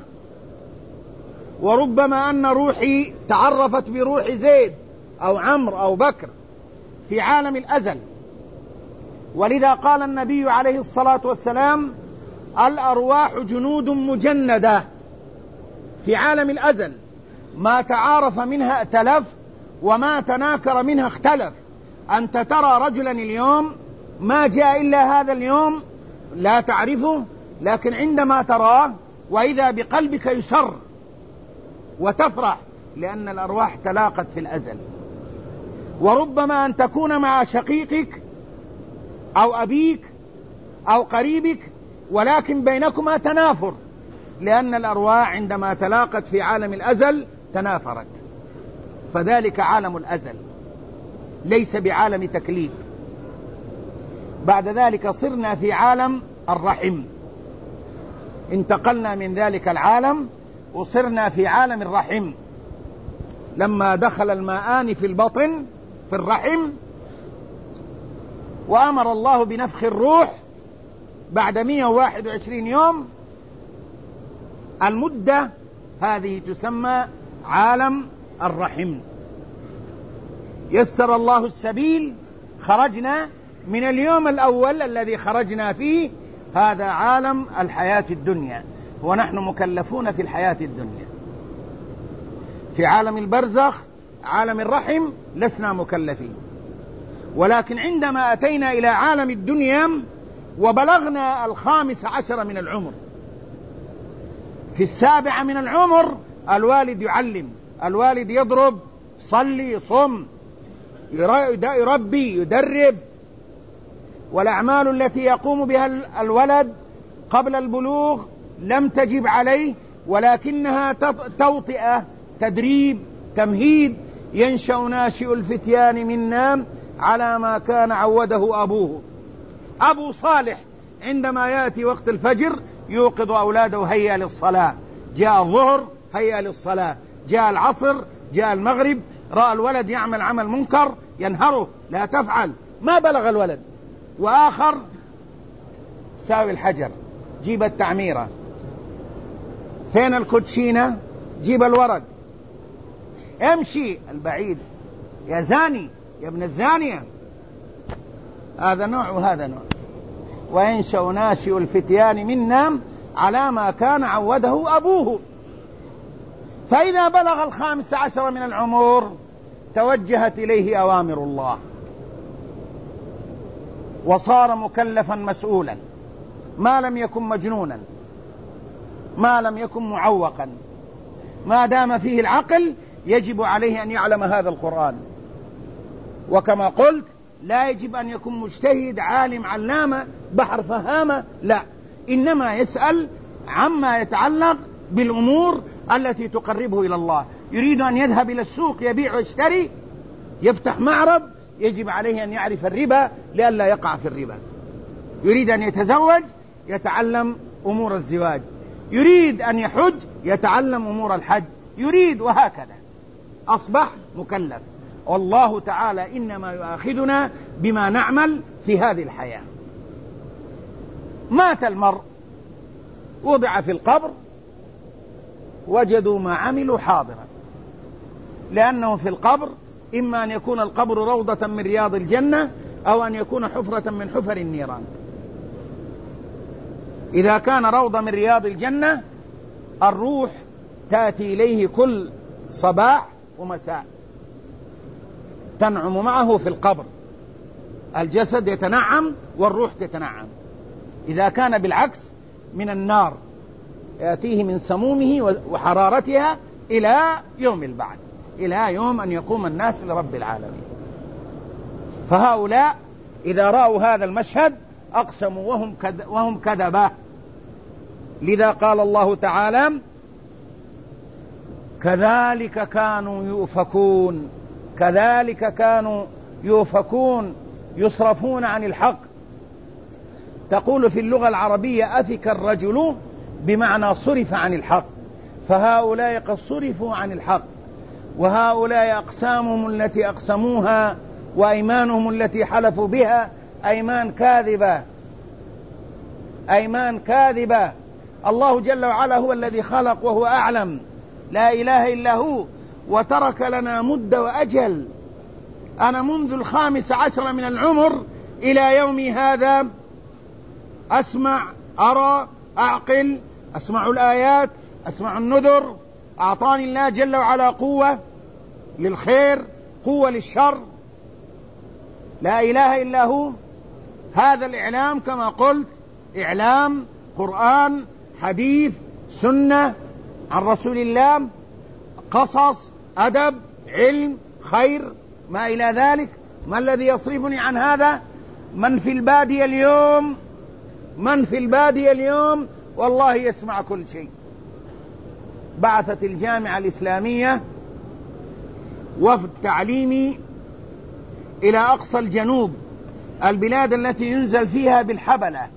وربما أن روحي تعرفت بروح زيد أو عمرو أو بكر في عالم الأزل. ولذا قال النبي عليه الصلاة والسلام: الأرواح جنود مجندة في عالم الأزل، ما تعارف منها ائتلف وما تناكر منها اختلف. أنت ترى رجلا اليوم ما جاء إلا هذا اليوم لا تعرفه، لكن عندما تراه وإذا بقلبك يسر وتفرح، لأن الأرواح تلاقت في الأزل. وربما أن تكون مع شقيقك أو أبيك أو قريبك، ولكن بينكما تنافر، لأن الأرواح عندما تلاقت في عالم الأزل تنافرت، فذلك عالم الأزل. ليس بعالم تكليف. بعد ذلك صرنا في عالم الرحم، انتقلنا من ذلك العالم وصرنا في عالم الرحم. لما دخل الماءان في البطن في الرحم وأمر الله بنفخ الروح بعد 121 يوم، المدة هذه تسمى عالم الرحم. يسر الله السبيل، خرجنا من اليوم الأول الذي خرجنا فيه، هذا عالم الحياة الدنيا، ونحن مكلفون في الحياة الدنيا. في عالم البرزخ عالم الرحم لسنا مكلفين، ولكن عندما أتينا إلى عالم الدنيا وبلغنا 15 من العمر، في 7 من العمر الوالد يعلم، الوالد يضرب، صلي، صم، يربي، يدرب. والأعمال التي يقوم بها الولد قبل البلوغ لم تجب عليه، ولكنها توطئة، تدريب، تمهيد. ينشأ ناشئ الفتيان منا على ما كان عوده أبوه. أبو صالح عندما يأتي وقت الفجر يوقظ أولاده: هيا للصلاة. جاء الظهر هيا للصلاة، جاء العصر، جاء المغرب، رأى الولد يعمل عمل منكر ينهره: لا تفعل، ما بلغ الولد. وآخر: ساوي الحجر، جيب التعميرة، فين الكوتشينة، جيب الورق، امشي البعيد، يا زاني، يا ابن الزانية. هذا نوع وهذا نوع. وينشأ ناشئ الفتيان منا على ما كان عوده أبوه. فإذا بلغ 15 من العمر توجهت إليه أوامر الله، وصار مكلفا مسؤولا، ما لم يكن مجنونا، ما لم يكن معوقا، ما دام فيه العقل يجب عليه أن يعلم هذا القرآن. وكما قلت لا يجب أن يكون مجتهد عالم علامة بحر فهامة، لا، إنما يسأل عما يتعلق بالأمور التي تقربه إلى الله. يريد أن يذهب إلى السوق يبيع ويشتري، يفتح معرض، يجب عليه أن يعرف الربا لئلا يقع في الربا. يريد أن يتزوج، يتعلم أمور الزواج. يريد أن يحج، يتعلم أمور الحج. يريد، وهكذا أصبح مكلف. والله تعالى إنما يؤاخذنا بما نعمل في هذه الحياة. مات المرء، وضع في القبر، وجدوا ما عملوا حاضرا، لأنه في القبر إما أن يكون القبر روضة من رياض الجنة أو أن يكون حفرة من حفر النيران. إذا كان روضة من رياض الجنة الروح تأتي إليه كل صباح ومساء، تنعم معه في القبر، الجسد يتنعم والروح تتنعم. إذا كان بالعكس من النار يأتيه من سمومه وحرارتها إلى يوم البعث، إلى يوم أن يقوم الناس لرب العالمين. فهؤلاء إذا رأوا هذا المشهد أقسموا وهم كذبة. لذا قال الله تعالى: كذلك كانوا يؤفكون، كذلك كانوا يؤفكون، يصرفون عن الحق. تقول في اللغة العربية أفك الرجل بمعنى صرف عن الحق، فهؤلاء قد صرفوا عن الحق. وهؤلاء أقسامهم التي أقسموها وأيمانهم التي حلفوا بها أيمان كاذبة، أيمان كاذبة. الله جل وعلا هو الذي خلق وهو أعلم، لا إله إلا هو، وترك لنا مدة وأجل. أنا منذ 15 من العمر إلى يومي هذا أسمع، أرى، أعقل، أسمع الآيات، أسمع النذر. أعطاني الله جل وعلا قوة للخير، قوة للشر، لا إله إلا هو. هذا الإعلام كما قلت إعلام قرآن، حديث، سنة عن رسول الله، قصص، أدب، علم، خير، ما إلى ذلك. ما الذي يصرفني عن هذا؟ من في البادية اليوم، من في البادية اليوم والله يسمع كل شيء. بعثت الجامعة الإسلامية وفد تعليمي إلى أقصى الجنوب، البلاد التي ينزل فيها بالحبلة.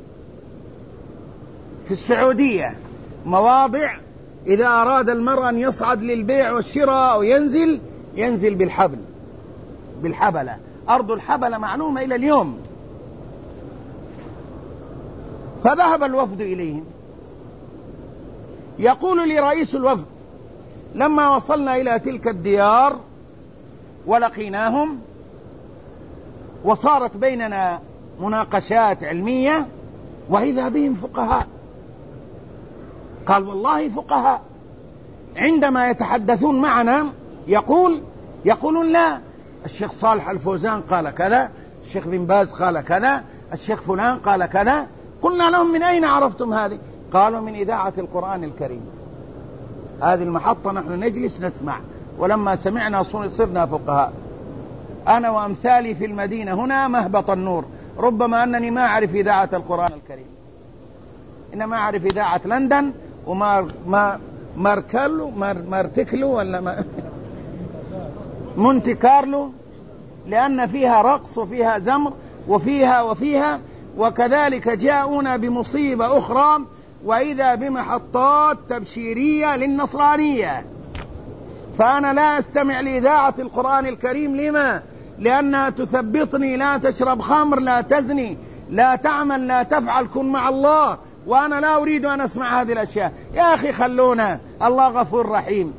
في السعودية مواضع إذا أراد المرء أن يصعد للبيع والشراء أو ينزل بالحبلة. أرض الحبلة معلومة إلى اليوم. فذهب الوفد إليهم، يقول لي رئيس الوفد: لما وصلنا إلى تلك الديار ولقيناهم وصارت بيننا مناقشات علمية وإذا بهم فقهاء. قال: والله فقهاء. عندما يتحدثون معنا يقولون: لا، الشيخ صالح الفوزان قال كذا، الشيخ بن باز قال كذا، الشيخ فلان قال كذا. قلنا لهم: من أين عرفتم هذه؟ قالوا: من إذاعة القرآن الكريم، هذه المحطة نحن نجلس نسمع، ولما سمعنا صرنا فقهاء. أنا وأمثالي في المدينة هنا مهبط النور، ربما أنني ما أعرف إذاعة القرآن الكريم، إنما أعرف إذاعة لندن مارتكلو ولا مونتي كارلو، لأن فيها رقص وفيها زمر وفيها وكذلك جاءونا بمصيبة أخرى، وإذا بمحطات تبشيرية للنصرانية. فأنا لا أستمع لإذاعة القرآن الكريم. لما؟ لأنها تثبطني: لا تشرب خمر، لا تزني، لا تعمل، لا تفعل، كن مع الله. وأنا لا أريد أن أسمع هذه الأشياء. يا أخي خلونا، الله غفور رحيم،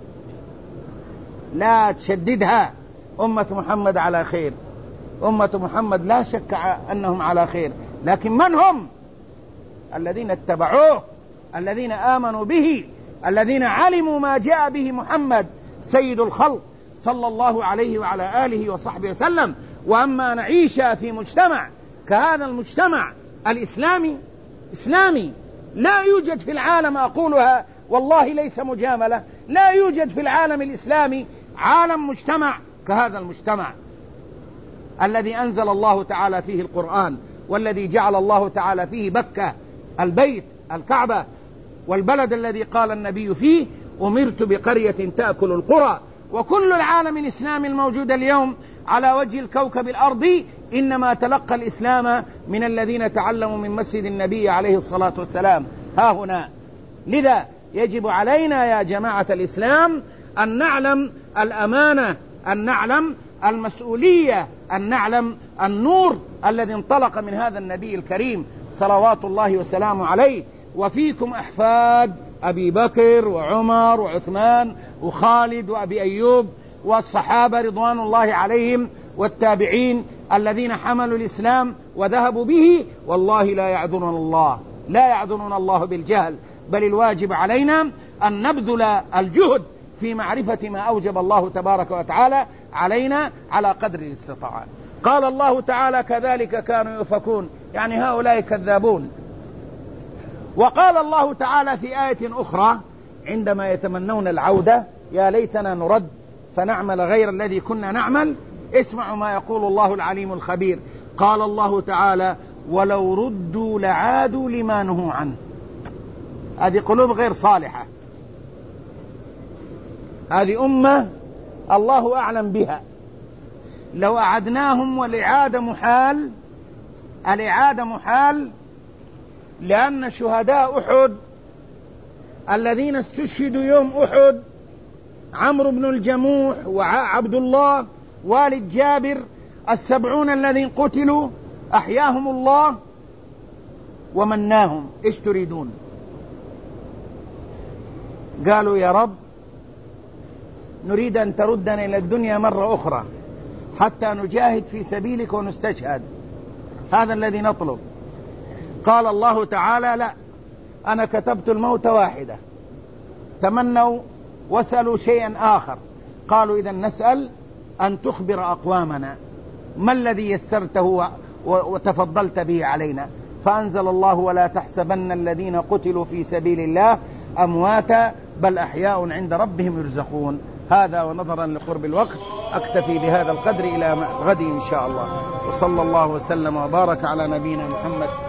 لا تشددها. أمة محمد على خير، أمة محمد لا شك أنهم على خير، لكن من هم؟ الذين اتبعوه، الذين آمنوا به، الذين علموا ما جاء به محمد سيد الخلق صلى الله عليه وعلى آله وصحبه وسلم. وأما نعيش في مجتمع كهذا المجتمع الإسلامي، لا يوجد في العالم، أقولها والله ليس مجاملة، لا يوجد في العالم الإسلامي مجتمع كهذا المجتمع الذي أنزل الله تعالى فيه القرآن، والذي جعل الله تعالى فيه بكة، البيت، الكعبة، والبلد الذي قال النبي فيه: أمرت بقرية تأكل القرى. وكل العالم الإسلامي الموجود اليوم على وجه الكوكب الأرضي إنما تلقى الإسلام من الذين تعلموا من مسجد النبي عليه الصلاة والسلام ها هنا. لذا يجب علينا يا جماعة الإسلام أن نعلم الأمانة، أن نعلم المسؤولية، أن نعلم النور الذي انطلق من هذا النبي الكريم صلوات الله وسلامه عليه. وفيكم أحفاد أبي بكر وعمر وعثمان وخالد وأبي أيوب والصحابة رضوان الله عليهم والتابعين الذين حملوا الإسلام وذهبوا به، والله لا يعذرون الله بالجهل، بل الواجب علينا أن نبذل الجهد في معرفة ما أوجب الله تبارك وتعالى علينا على قدر الاستطاعة. قال الله تعالى: كذلك كانوا يؤفكون، يعني هؤلاء كذابون. وقال الله تعالى في آية أخرى عندما يتمنون العودة: يا ليتنا نرد فنعمل غير الذي كنا نعمل. اسمعوا ما يقول الله العليم الخبير. قال الله تعالى: ولو ردوا لعادوا لما نهوا عنه. هذه قلوب غير صالحة، هذه أمة الله أعلم بها. لو أعدناهم، والإعادة محال، لأن شهداء أحد الذين استشهدوا يوم أحد، عمرو بن الجموح وعبد الله والد جابر، 70 الذين قتلوا أحياهم الله ومناهم. إيش تريدون؟ قالوا: يا رب نريد أن تردنا إلى الدنيا مرة أخرى حتى نجاهد في سبيلك ونستشهد، هذا الذي نطلب. قال الله تعالى: لا، أنا كتبت الموت واحدة. تمنوا وسألوا شيئا آخر، قالوا: إذا نسأل أن تخبر أقوامنا ما الذي يسرته وتفضلت به علينا. فأنزل الله: ولا تحسبن الذين قتلوا في سبيل الله أمواتا بل أحياء عند ربهم يرزقون. هذا ونظرا لقرب الوقت أكتفي بهذا القدر إلى غد إن شاء الله. وصلى الله وسلم وبارك على نبينا محمد